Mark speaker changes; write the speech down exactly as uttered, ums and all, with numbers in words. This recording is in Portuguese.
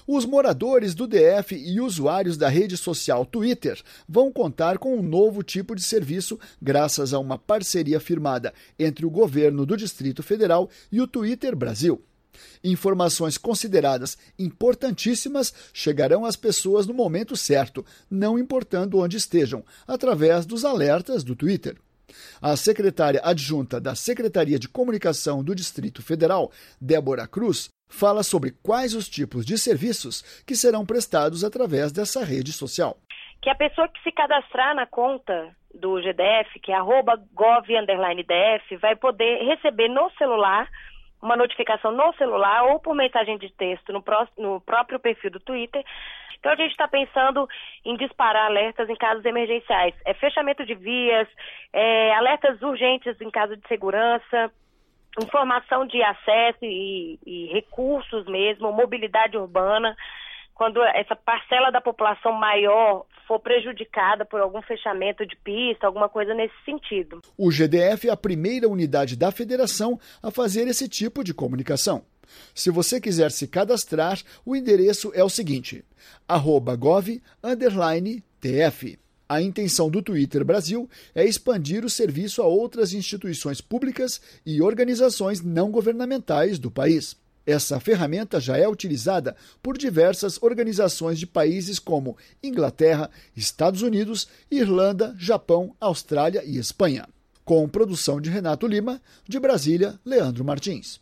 Speaker 1: Os moradores do D F e usuários da rede social Twitter vão contar com um novo tipo de serviço graças a uma parceria firmada entre o governo do Distrito Federal e o Twitter Brasil. Informações consideradas importantíssimas chegarão às pessoas no momento certo, não importando onde estejam, através dos alertas do Twitter. A secretária adjunta da Secretaria de Comunicação do Distrito Federal, Débora Cruz, fala sobre quais os tipos de serviços que serão prestados através dessa rede social.
Speaker 2: Que a pessoa que se cadastrar na conta do G D F, que é arroba gov underline df, vai poder receber no celular uma notificação no celular ou por mensagem de texto no, pró- no próprio perfil do Twitter. Então a gente está pensando em disparar alertas em casos emergenciais. É fechamento de vias, é, alertas urgentes em caso de segurança, informação de acesso e, e recursos mesmo, mobilidade urbana. Quando essa parcela da população maior for prejudicada por algum fechamento de pista, alguma coisa nesse sentido.
Speaker 1: O G D F é a primeira unidade da federação a fazer esse tipo de comunicação. Se você quiser se cadastrar, o endereço é o seguinte, arroba gov underline tf. A intenção do Twitter Brasil é expandir o serviço a outras instituições públicas e organizações não governamentais do país. Essa ferramenta já é utilizada por diversas organizações de países como Inglaterra, Estados Unidos, Irlanda, Japão, Austrália e Espanha. Com produção de Renato Lima, de Brasília, Leandro Martins.